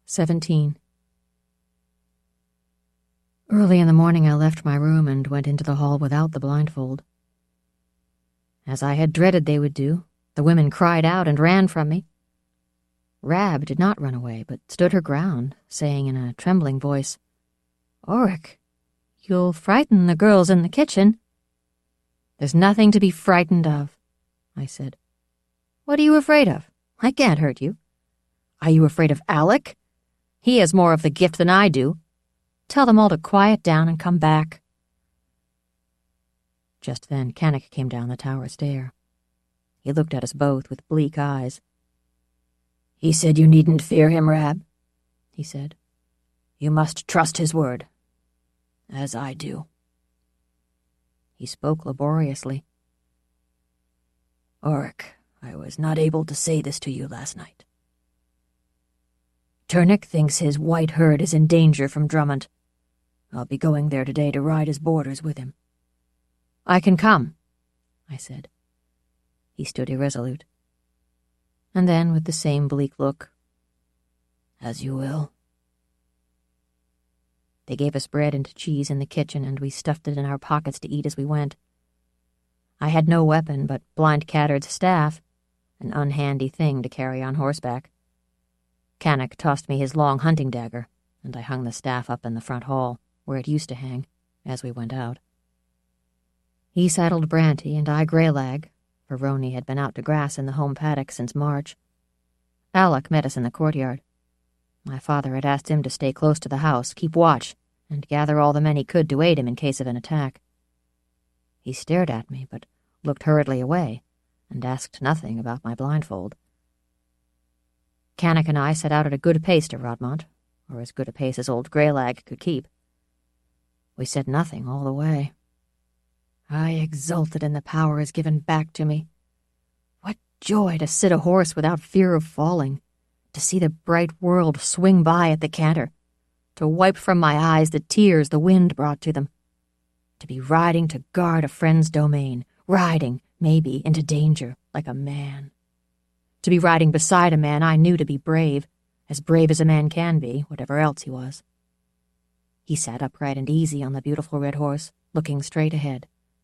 17. Early in the morning I left my room and went into the hall without the blindfold. As I had dreaded they would do, the women cried out and ran from me. Rab did not run away, but stood her ground, saying in a trembling voice, "Oric, you'll frighten the girls in the kitchen." "There's nothing to be frightened of," I said. "What are you afraid of? I can't hurt you." "Are you afraid of Alec? He has more of the gift than I do. Tell them all to quiet down and come back." Just then Cannock came down the tower stair. He looked at us both with bleak eyes. "He said you needn't fear him, Rab," he said. "You must trust his word, as I do." He spoke laboriously. "Oric, I was not able to say this to you last night. Turnock thinks his white herd is in danger from Drummond. I'll be going there today to ride his borders with him." "I can come," I said. He stood irresolute. And then, with the same bleak look, "As you will." They gave us bread and cheese in the kitchen, and we stuffed it in our pockets to eat as we went. I had no weapon but Blind Cattard's staff, an unhandy thing to carry on horseback. Cannock tossed me his long hunting dagger, and I hung the staff up in the front hall, where it used to hang, as we went out. He saddled Branty and I Greylag, for Roni had been out to grass in the home paddock since March. Alec met us in the courtyard. My father had asked him to stay close to the house, keep watch, and gather all the men he could to aid him in case of an attack. He stared at me, but looked hurriedly away, and asked nothing about my blindfold. Cannock and I set out at a good pace to Rodmont, or as good a pace as old Greylag could keep. We said nothing all the way. I exulted in the powers given back to me. What joy to sit a horse without fear of falling, to see the bright world swing by at the canter, to wipe from my eyes the tears the wind brought to them, to be riding to guard a friend's domain, riding, maybe, into danger, like a man. To be riding beside a man I knew to be brave as a man can be, whatever else he was. He sat upright and easy on the beautiful red horse, looking straight ahead.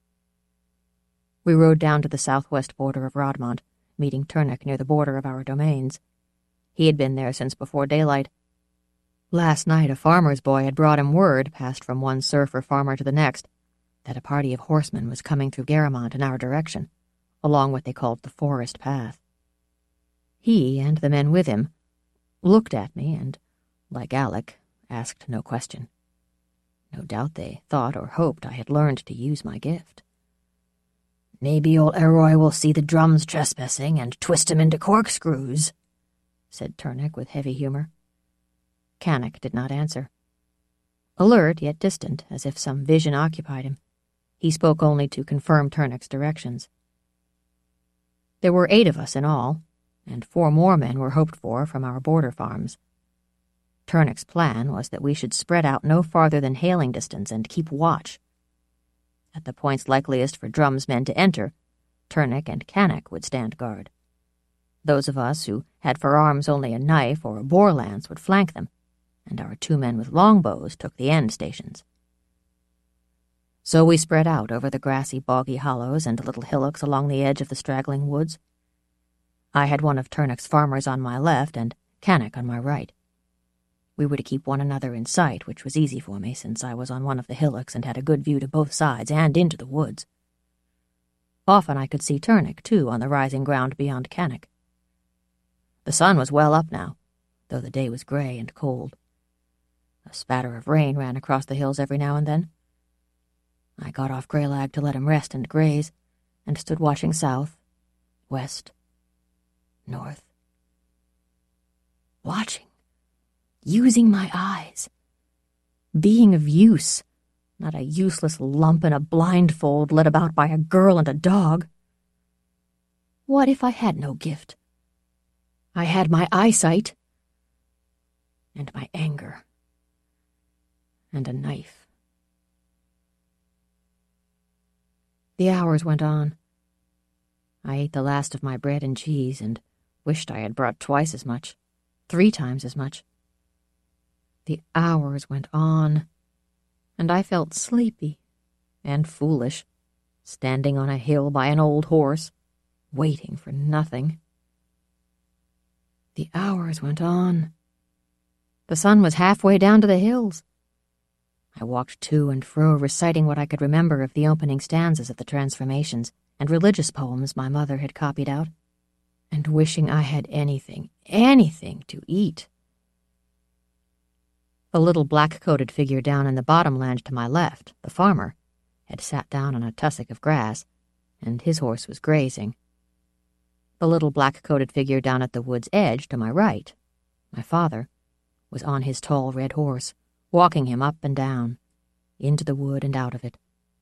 We rode down to the southwest border of Rodmont, meeting Turnock near the border of our domains. He had been there since before daylight. Last night a farmer's boy had brought him word, passed from one serf or farmer to the next, that a party of horsemen was coming through Garamond in our direction, along what they called the forest path. He, and the men with him, looked at me and, like Alec, asked no question. No doubt they thought or hoped I had learned to use my gift. "Maybe old Elroy will see the drums trespassing and twist 'em into corkscrews," said Turnock with heavy humor. Cannock did not answer. Alert, yet distant, as if some vision occupied him, he spoke only to confirm Turnock's directions. There were 8 of us in all, and 4 more men were hoped for from our border farms. Turnock's plan was that we should spread out no farther than hailing distance and keep watch. At the points likeliest for Drum's men to enter, Turnock and Cannock would stand guard. Those of us who had for arms only a knife or a boar lance would flank them, and our 2 men with longbows took the end stations. So we spread out over the grassy, boggy hollows and little hillocks along the edge of the straggling woods. I had one of Turnock's farmers on my left and Cannock on my right. We were to keep one another in sight, which was easy for me, since I was on one of the hillocks and had a good view to both sides and into the woods. Often I could see Turnock, too, on the rising ground beyond Cannock. The sun was well up now, though the day was gray and cold. A spatter of rain ran across the hills every now and then. I got off Greylag to let him rest and graze, and stood watching south, west, north. Watching. Using my eyes. Being of use, not a useless lump in a blindfold led about by a girl and a dog. What if I had no gift? I had my eyesight, and my anger, and a knife. The hours went on. I ate the last of my bread and cheese and wished I had brought twice as much, 3 times as much. The hours went on, and I felt sleepy and foolish, standing on a hill by an old horse, waiting for nothing. The hours went on. The sun was halfway down to the hills. I walked to and fro, reciting what I could remember of the opening stanzas of the Transformations and religious poems my mother had copied out, and wishing I had anything to eat. The little black-coated figure down in the bottomland to my left, the farmer, had sat down on a tussock of grass, and his horse was grazing. The little black-coated figure down at the wood's edge to my right, my father, was on his tall red horse, walking him up and down, into the wood and out of it.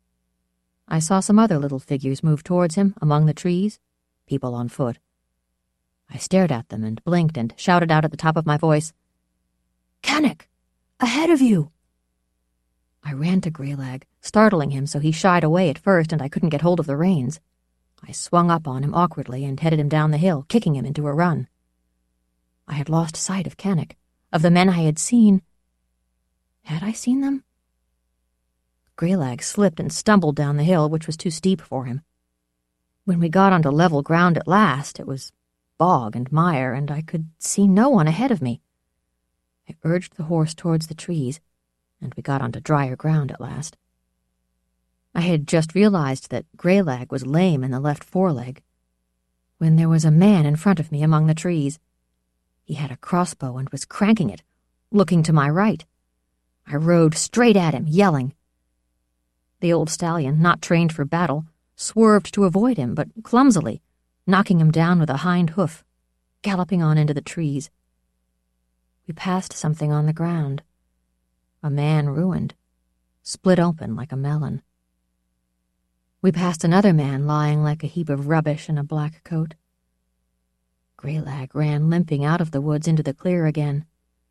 I saw some other little figures move towards him among the trees, people on foot. I stared at them and blinked and shouted out at the top of my voice, "Canuck! Ahead of you!" I ran to Greylag, startling him so he shied away at first and I couldn't get hold of the reins. I swung up on him awkwardly and headed him down the hill, kicking him into a run. I had lost sight of Canuck, of the men I had seen. Had I seen them? Greylag slipped and stumbled down the hill, which was too steep for him. When we got onto level ground at last, it was bog and mire, and I could see no one ahead of me. I urged the horse towards the trees, and we got onto drier ground at last. I had just realized that Greylag was lame in the left foreleg, when there was a man in front of me among the trees. He had a crossbow and was cranking it, looking to my right. I rode straight at him, yelling. The old stallion, not trained for battle, swerved to avoid him, but clumsily, knocking him down with a hind hoof, galloping on into the trees. We passed something on the ground. A man ruined, split open like a melon. We passed another man lying like a heap of rubbish in a black coat. Greylag ran limping out of the woods into the clear again.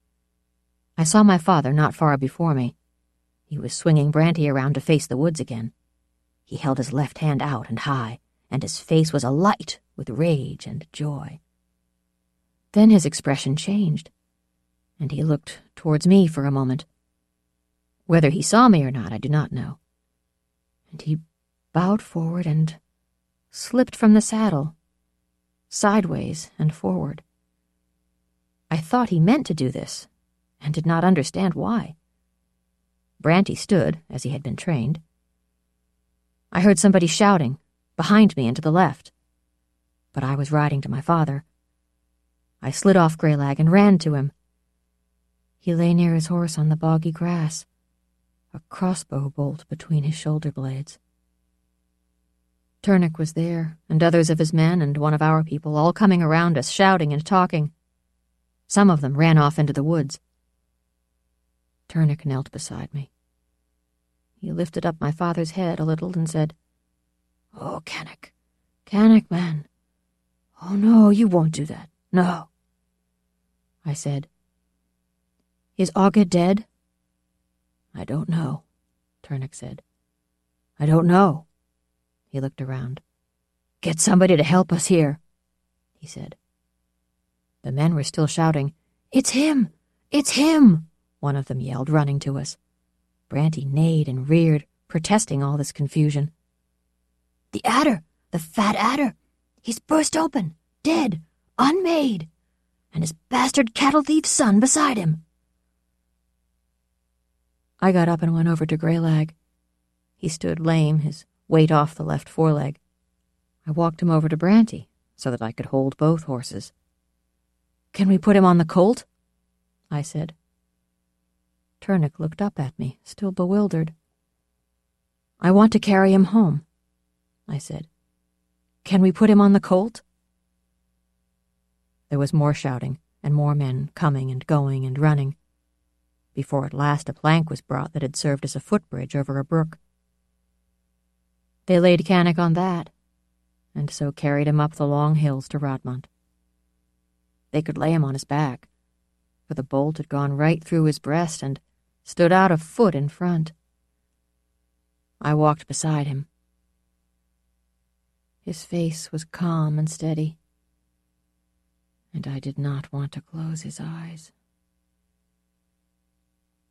I saw my father not far before me. He was swinging Branty around to face the woods again. He held his left hand out and high, and his face was alight with rage and joy. Then his expression changed, and he looked towards me for a moment. Whether he saw me or not, I do not know. And he bowed forward and slipped from the saddle, sideways and forward. I thought he meant to do this, and did not understand why. Branty stood, as he had been trained. I heard somebody shouting, behind me and to the left, but I was riding to my father. I slid off Greylag and ran to him. He lay near his horse on the boggy grass, a crossbow bolt between his shoulder blades. Turnip was there, and others of his men and one of our people, all coming around us, shouting and talking. Some of them ran off into the woods. Turnip knelt beside me. He lifted up my father's head a little and said, "Oh, Canuck, man. Oh, no, you won't do that. No." I said, "Is Ogga dead?" "I don't know," Turnip said. "I don't know." He looked around. "Get somebody to help us here," he said. The men were still shouting, "It's him! It's him!" one of them yelled, running to us. Branty neighed and reared, protesting all this confusion. "The adder! The fat adder! He's burst open, dead, unmade, and his bastard cattle thief's son beside him." I got up and went over to Greylag. He stood lame, his weight off the left foreleg. I walked him over to Branty, so that I could hold both horses. "Can we put him on the colt?" I said. Turnip looked up at me, still bewildered. "I want to carry him home," I said. "Can we put him on the colt?" There was more shouting, and more men coming and going and running, before at last a plank was brought that had served as a footbridge over a brook. They laid Canuck on that, and so carried him up the long hills to Rodmont. They could lay him on his back, for the bolt had gone right through his breast and stood out a foot in front. I walked beside him. His face was calm and steady, and I did not want to close his eyes.